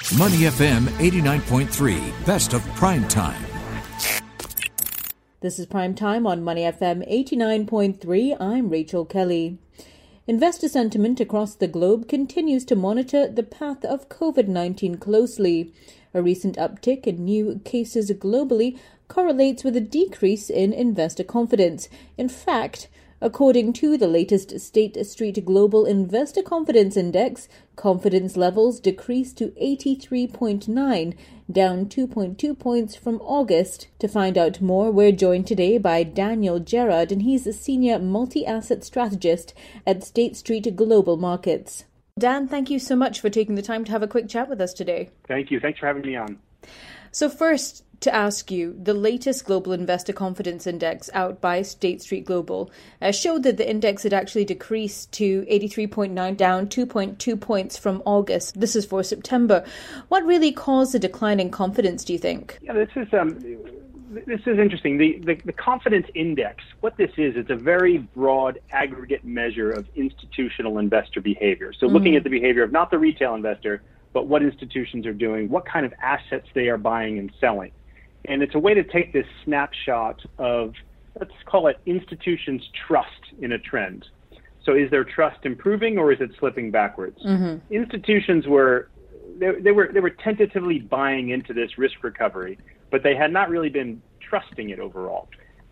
Money FM 89.3, best of prime time. This is Prime Time on Money FM 89.3. I'm Rachel Kelly. Investor sentiment across the globe continues to monitor the path of COVID-19 closely. A recent uptick in new cases globally correlates with a decrease in investor confidence. In fact, according to the latest State Street Global Investor Confidence Index, confidence levels decreased to 83.9, down 2.2 points from August. To find out more, we're joined today by Daniel Gerard, and he's a senior multi-asset strategist at State Street Global Markets. Dan, thank you so much for taking the time to have a quick chat with us today. Thank you. Thanks for having me on. So first, to ask you, the latest Global Investor Confidence Index out by State Street Global showed that the index had actually decreased to 83.9, down 2.2 points from August. This is for September. What really caused the decline in confidence, do you think? Yeah, this is interesting. The confidence index, what this is, it's a very broad aggregate measure of institutional investor behavior. So looking at the behavior of not the retail investor, but what institutions are doing, what kind of assets they are buying and selling. And it's a way to take this snapshot of, let's call it institutions' trust in a trend. So is their trust improving or is it slipping backwards? Institutions were tentatively buying into this risk recovery, but they had not really been trusting it overall.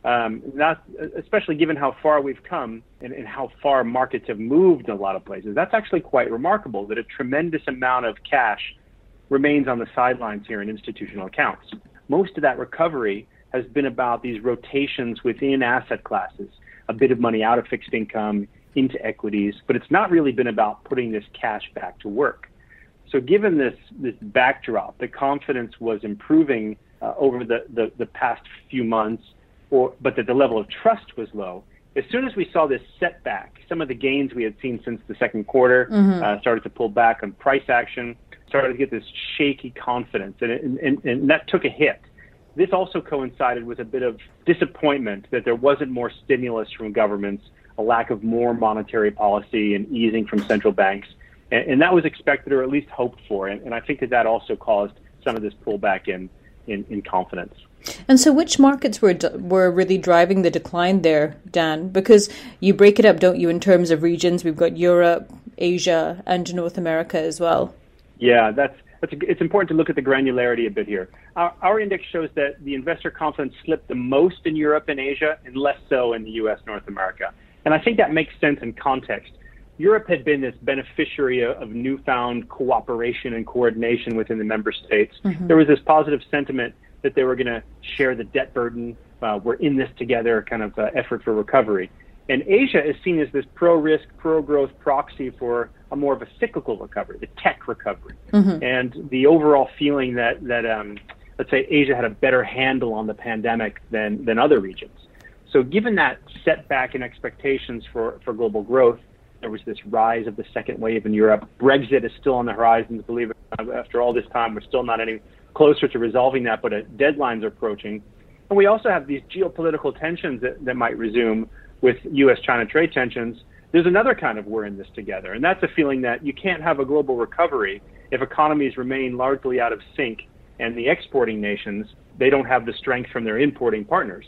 Not, especially given how far we've come and how far markets have moved in a lot of places. That's actually quite remarkable that a tremendous amount of cash remains on the sidelines here in institutional accounts. Most of that recovery has been about these rotations within asset classes, a bit of money out of fixed income into equities, but it's not really been about putting this cash back to work. So given this backdrop, the confidence was improving over the past few months, but that the level of trust was low. As soon as we saw this setback, some of the gains we had seen since the second quarter started to pull back on price action, started to get this shaky confidence, and that took a hit. This also coincided with a bit of disappointment that there wasn't more stimulus from governments, a lack of more monetary policy and easing from central banks, and that was expected or at least hoped for, and I think that also caused some of this pullback in confidence. And so which markets were really driving the decline there, Dan? Because you break it up, don't you, in terms of regions? We've got Europe, Asia, and North America as well. Yeah, it's important to look at the granularity a bit here. Our index shows that the investor confidence slipped the most in Europe and Asia and less so in the U.S., North America. And I think that makes sense in context. Europe had been this beneficiary of newfound cooperation and coordination within the member states. There was this positive sentiment that they were going to share the debt burden. We're in this together kind of effort for recovery. And Asia is seen as this pro-risk, pro-growth proxy for a more of a cyclical recovery, the tech recovery. And the overall feeling that let's say, Asia had a better handle on the pandemic than other regions. So given that setback in expectations for global growth, there was this rise of the second wave in Europe. Brexit is still on the horizon, believe it or not. After all this time, we're still not any closer to resolving that, but deadlines are approaching. And we also have these geopolitical tensions that might resume with U.S.-China trade tensions. There's another kind of we're in this together, and that's a feeling that you can't have a global recovery if economies remain largely out of sync and the exporting nations, they don't have the strength from their importing partners.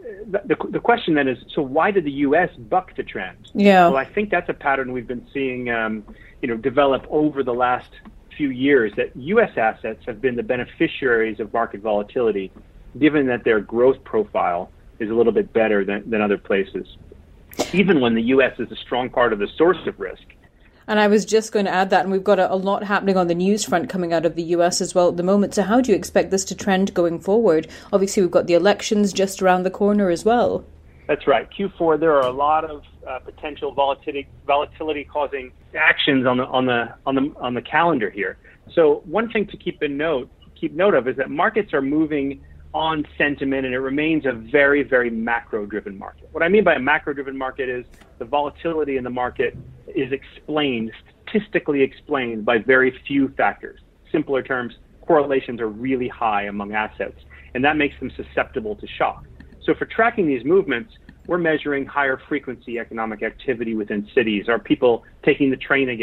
The question then is, so why did the U.S. buck the trend? Yeah. Well, I think that's a pattern we've been seeing develop over the last few years, that U.S. assets have been the beneficiaries of market volatility, given that their growth profile is a little bit better than other places, even when the U.S. is a strong part of the source of risk. And I was just going to add that, and we've got a lot happening on the news front coming out of the US as well at the moment. So how do you expect this to trend going forward? Obviously, we've got the elections just around the corner as well. That's right. Q4, there are a lot of potential volatility causing actions on the calendar here. So one thing to keep note of is that markets are moving on sentiment, and it remains a very, very macro-driven market. What I mean by a macro-driven market is the volatility in the market is statistically explained by very few factors. Simpler terms, correlations are really high among assets, and that makes them susceptible to shock. So for tracking these movements, we're measuring higher frequency economic activity within cities. Are people taking the train again?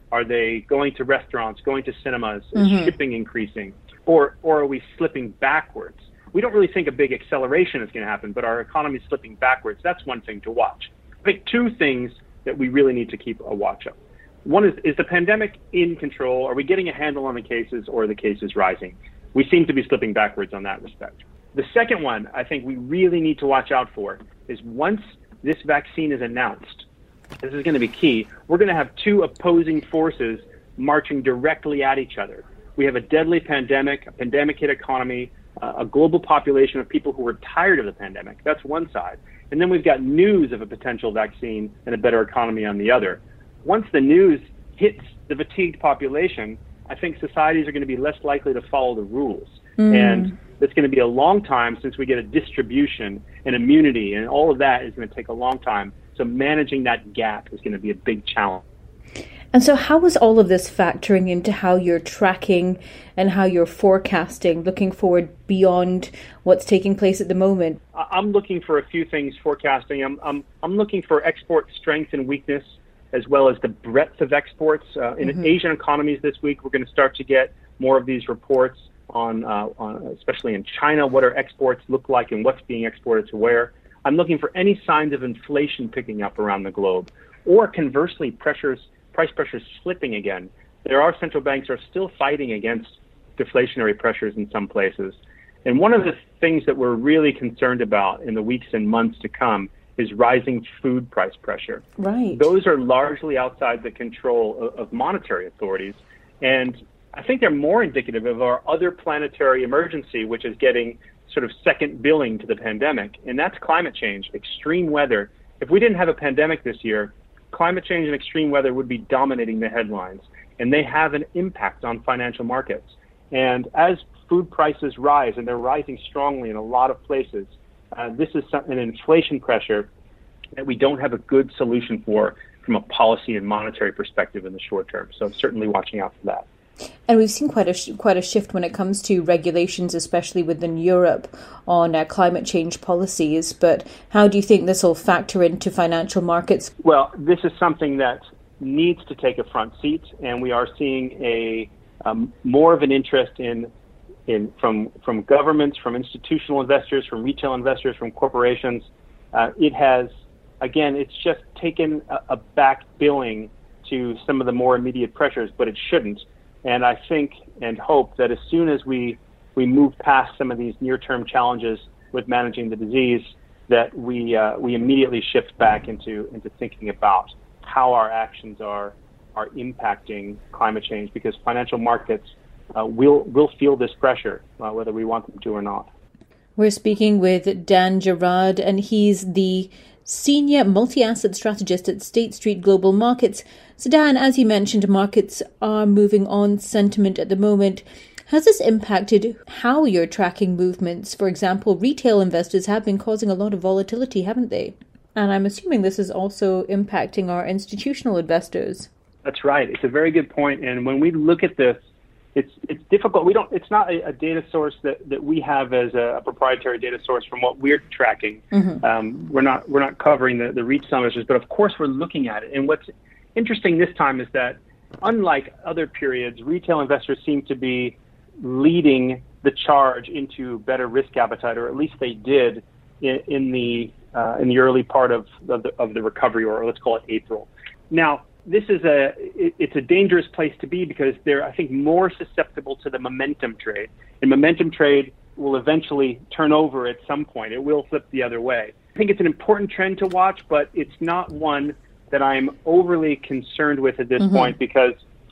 Are they going to restaurants, going to cinemas? Is shipping increasing? Or are we slipping backwards? We don't really think a big acceleration is going to happen, but our economy is slipping backwards. That's one thing to watch. I think two things that we really need to keep a watch of. One is the pandemic in control? Are we getting a handle on the cases, or are the cases rising? We seem to be slipping backwards on that respect. The second one I think we really need to watch out for is once this vaccine is announced, this is going to be key, we're going to have two opposing forces marching directly at each other. We have a deadly pandemic, a pandemic-hit economy, a global population of people who are tired of the pandemic. That's one side. And then we've got news of a potential vaccine and a better economy on the other. Once the news hits the fatigued population, I think societies are going to be less likely to follow the rules. And it's going to be a long time since we get a distribution and immunity, and all of that is going to take a long time. So managing that gap is going to be a big challenge. And so how is all of this factoring into how you're tracking and how you're forecasting, looking forward beyond what's taking place at the moment? I'm looking for a few things forecasting. I'm looking for export strength and weakness, as well as the breadth of exports. In Asian economies this week, we're going to start to get more of these reports on especially in China, what our exports look like and what's being exported to where. I'm looking for any signs of inflation picking up around the globe, or conversely, price pressures slipping again. There are central banks that are still fighting against deflationary pressures in some places. And one of the things that we're really concerned about in the weeks and months to come is rising food price pressure. Right. Those are largely outside the control of monetary authorities. And I think they're more indicative of our other planetary emergency, which is getting sort of second billing to the pandemic, and that's climate change, extreme weather. If we didn't have a pandemic this year, climate change and extreme weather would be dominating the headlines, and they have an impact on financial markets. And as food prices rise, and they're rising strongly in a lot of places, this is an inflation pressure that we don't have a good solution for from a policy and monetary perspective in the short term. So certainly watching out for that. And we've seen quite a shift when it comes to regulations, especially within Europe, on climate change policies. But how do you think this will factor into financial markets? Well, this is something that needs to take a front seat, and we are seeing a more of an interest from governments, from institutional investors, from retail investors, from corporations. It has, again, it's just taken a back billing to some of the more immediate pressures, but it shouldn't. And I think and hope that as soon as we move past some of these near-term challenges with managing the disease, that we immediately shift back into thinking about how our actions are impacting climate change, because financial markets will feel this pressure, whether we want them to or not. We're speaking with Dan Gerard, and he's the Senior Multi-Asset Strategist at State Street Global Markets. So Dan, as you mentioned, markets are moving on sentiment at the moment. Has this impacted how you're tracking movements? For example, retail investors have been causing a lot of volatility, haven't they? And I'm assuming this is also impacting our institutional investors. That's right. It's a very good point. And when we look at this, it's difficult. It's not a data source that we have as a proprietary data source from what we're tracking. We're not covering the retail investors, but of course we're looking at it. And what's interesting this time is that, unlike other periods, retail investors seem to be leading the charge into better risk appetite, or at least they did in the early part of the recovery, or let's call it April. Now, it's a dangerous place to be, because they're, I think, more susceptible to the momentum trade. And momentum trade will eventually turn over at some point. It will flip the other way. I think it's an important trend to watch, but it's not one that I'm overly concerned with at this point, because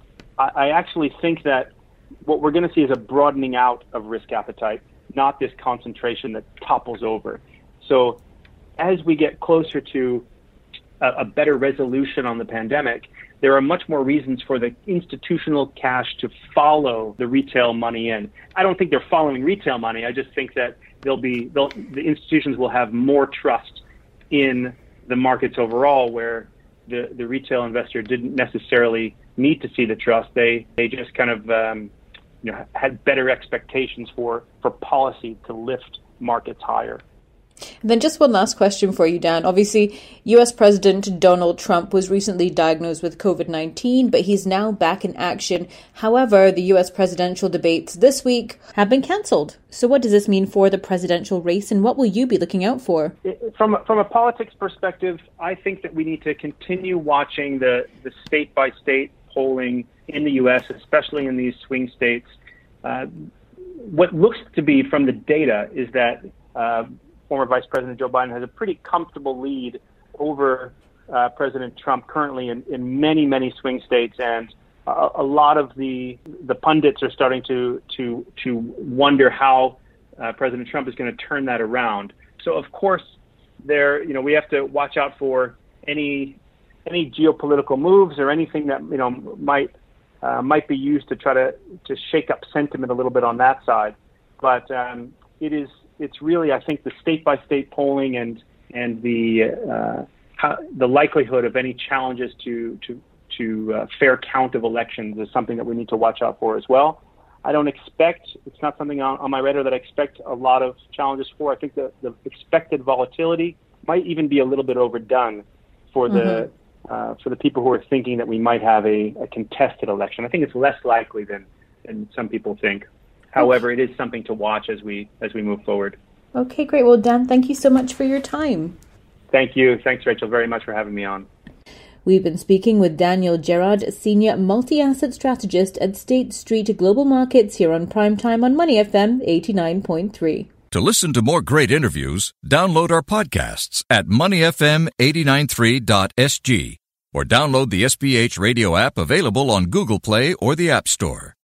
I actually think that what we're going to see is a broadening out of risk appetite, not this concentration that topples over. So as we get closer to a better resolution on the pandemic, there are much more reasons for the institutional cash to follow the retail money in. I don't think they're following retail money. I just think that the institutions will have more trust in the markets overall, where the retail investor didn't necessarily need to see the trust. They just kind of had better expectations for policy to lift markets higher. And then just one last question for you, Dan. Obviously, US President Donald Trump was recently diagnosed with COVID-19, but he's now back in action. However, the US presidential debates this week have been cancelled. So what does this mean for the presidential race, and what will you be looking out for? From a politics perspective, I think that we need to continue watching the state-by-state polling in the U.S., especially in these swing states. What looks to be from the data is that former Vice President Joe Biden has a pretty comfortable lead over President Trump currently in many, many swing states, and a lot of the pundits are starting to wonder how President Trump is going to turn that around. So, of course, we have to watch out for any geopolitical moves or anything that might be used to try to shake up sentiment a little bit on that side. But it's really, I think, the state-by-state polling and the likelihood of any challenges to fair count of elections is something that we need to watch out for as well. It's not something on my radar that I expect a lot of challenges for. I think the expected volatility might even be a little bit overdone for the people who are thinking that we might have a contested election. I think it's less likely than some people think. However, it is something to watch as we move forward. Okay, great. Well, Dan, thank you so much for your time. Thank you. Thanks, Rachel, very much for having me on. We've been speaking with Daniel Gerard, Senior Multi-Asset Strategist at State Street Global Markets here on Primetime on Money FM 89.3. To listen to more great interviews, download our podcasts at moneyfm893.sg or download the SPH radio app available on Google Play or the App Store.